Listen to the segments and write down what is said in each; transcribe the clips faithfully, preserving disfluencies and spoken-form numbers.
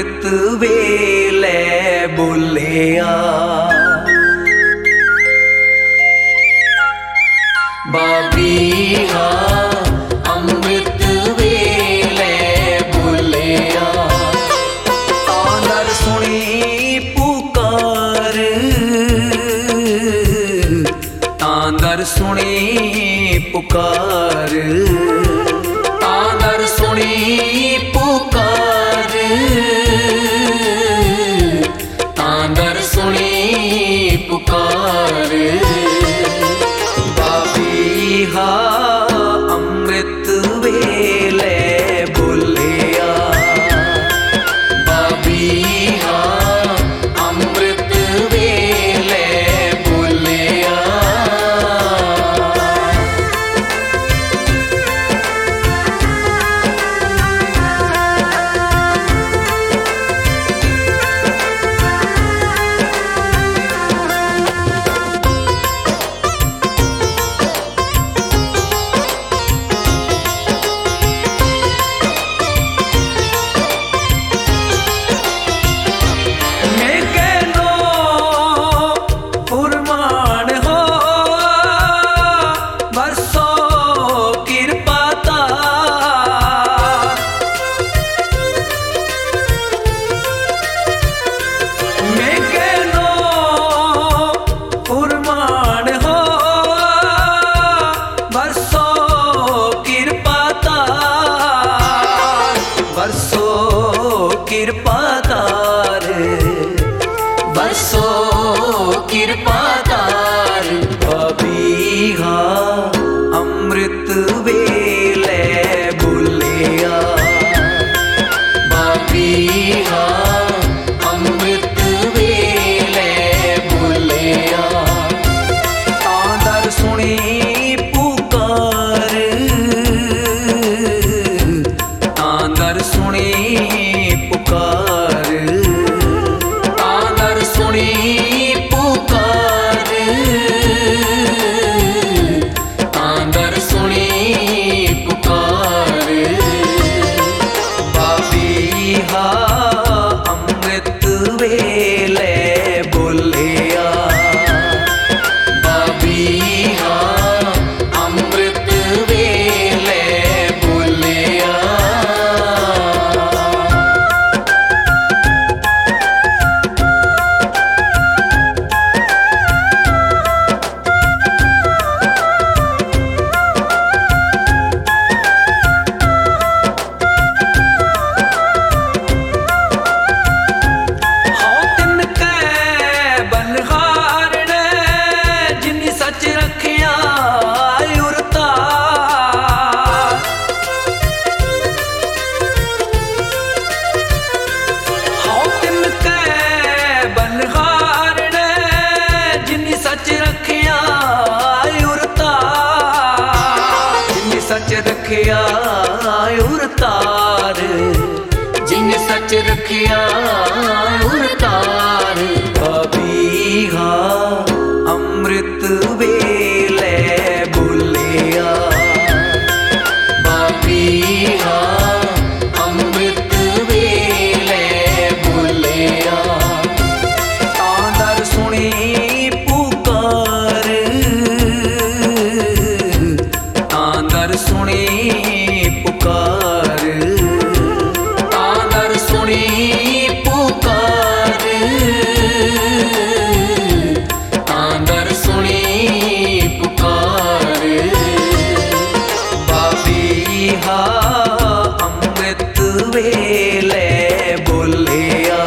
अमृत वेले बोलिया। बाबीहा अमृत वेले बोलिया, तांदर सुनी पुकार, तांदर सुनी पुकार, तांदर सुनी पुकार, तांदर सुनी पुकार। बाबीहा अमृत वेले बोलिया, बाबीहा अमृत वेले बोलिया। कृपातार बरसो कृपातार। बाबीहा अमृत वेले बोलिया, बाबीहा अमृत वेले बोलिया। तांदर सुनी पुकार, तांदर सुनी पुकार, तांदर सुनी पुकार, तांदर सुनी पुकार। बाबीहा अमृत वेले बोलिया, बाबीहा अमृत वेले बोलिया। सच रखिया उरतार, जिन सच रखिया उरतार। बाबीहा अमृत वेले बोलिया, बाबीहा अमृत वेले बोलिया। तांदर सुनी पुकार, तांदर सुनी पुकार, तांदर सुनी पुकार, तांदर सुनी पुकार। बाबीहा अमृत वेले बोलिया,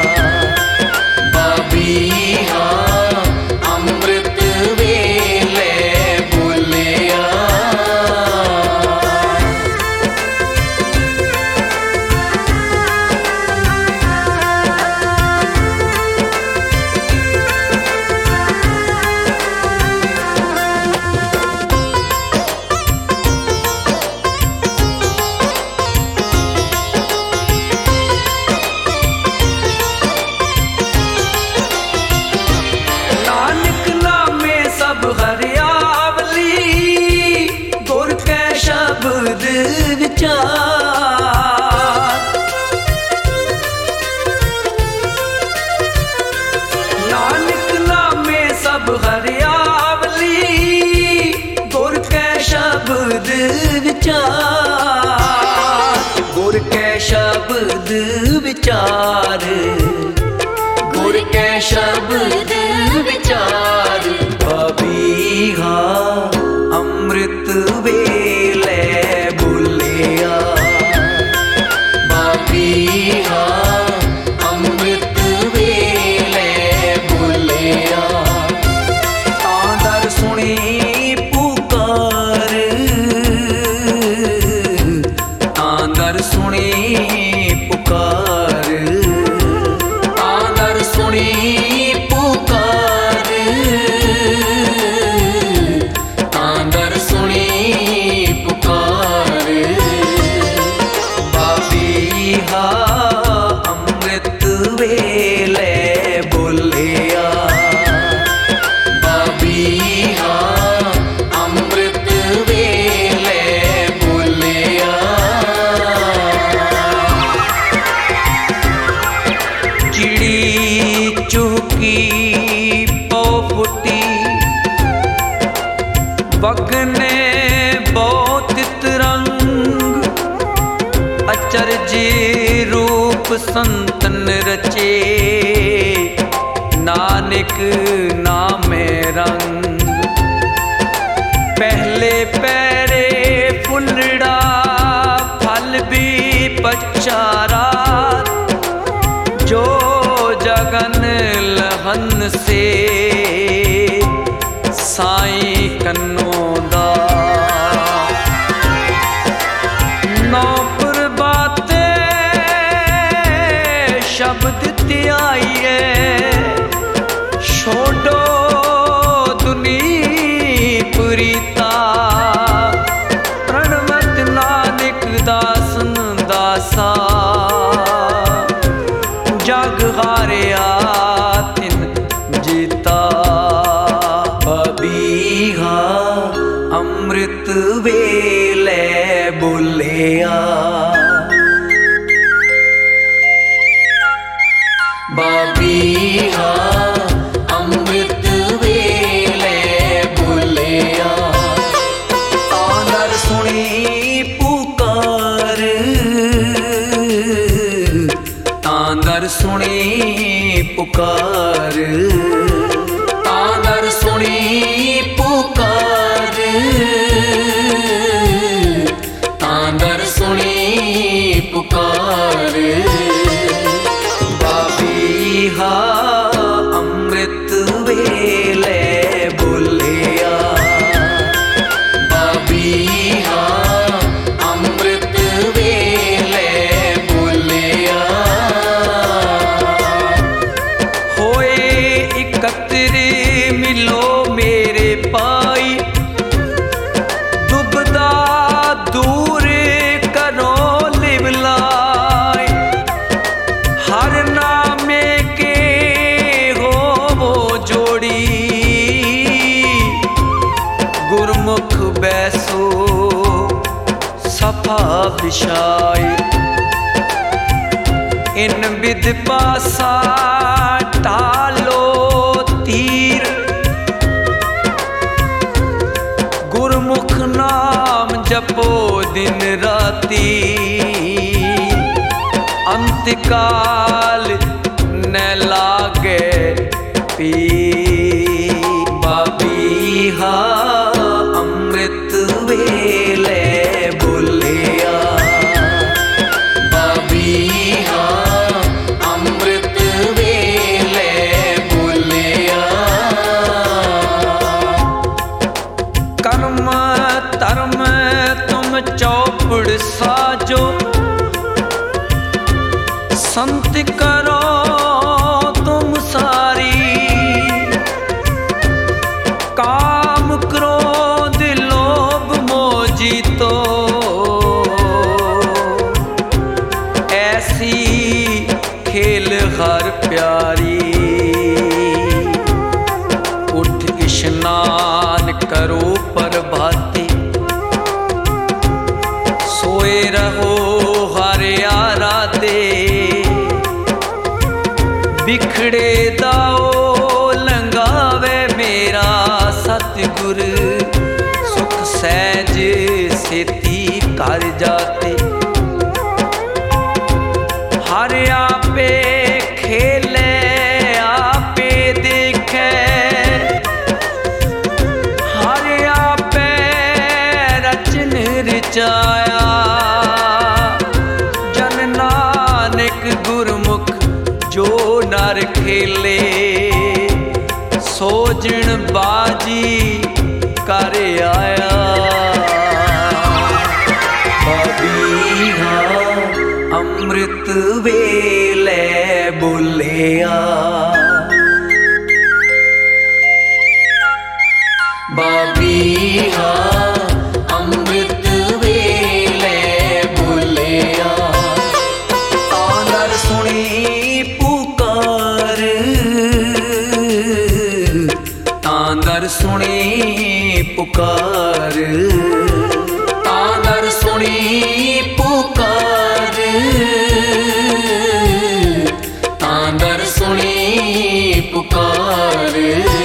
बाबीहा अमृत वेले बोलिया। विचार विचार, गुर कै शब्द विचार, गुर कै शब्द विचार। बबीहा अमृत वेले बोलिया, बबीहा अमृत वेले बोलिया। तांदर सुनी पुकार, तांदर सुनी पुकार, तांदर सुनी पुकार, तांदर सुनी पुकार। बबीहा अमृत वेले बोलिया, बबीहा अमृत वेले बोलिया। चिड़ी चुहकी पौ फुटी, बगने बहुत तिरंग, अचरजे रूप संतन रचे, नानक नामे रंग। पहले पैरे फुलड़ा फल भी पचारा, जो जगन लहन से साई कन्नो दा। नौ प्रभाते शब्द त्याइए, छोड़ो दुनी पुरीता, प्रणमत नानक दासन दासा। जग हारिया तिन जीता, बबीहा अमृत वेले बोलिया, बबीहा अमृत वेले बोलिया। तांदर सुनी पुकार, तांदर सुनी पुकार, तांदर सुनी पुकार, तांदर सुनी पुकार। बबीहा अमृत वेले बोलिया, बबीहा अमृत वेले बोलिया। होए इकत्तरे मिलो मेरे पाई, दुबदा दूर करो लिवलाई। हर नामे के हो वो जोड़ी, गुरमुख बैसो सफा बिछाई। इन विद पासा टालो तीर, गुरमुख नाम जपो दिन राती। अंतकाल न लागे पी, बबीहा अमृत वेले बोलिया, बबीहा अमृत वेले बोलिया। कर्म धर्म तुम चौपड़ साजो, संत करो तुम सारी। काम क्रोध लोभ मोह जीतो, ऐसी खेल हर प्यारी। उठ स्नान करो प्रभाते, सोए रहो हरियारा दे। बिखड़े दाओ लंगावे मेरा सतगुर, सुख सहज सेती कर जाते। हर आपे खेले आपे देखे, हर आपे रचन रचाया। जन नानक गुरमुख जो नर खेले, सोजन बाजी कर आया। बाबीहा अमृत वेले बोलिया, बाबीहा अमृत वेले बोलिया। तानर सुनी पुकार, तांदर सुनी पुकार, तांदर सुनी पुकार, तांदर सुनी पुकार।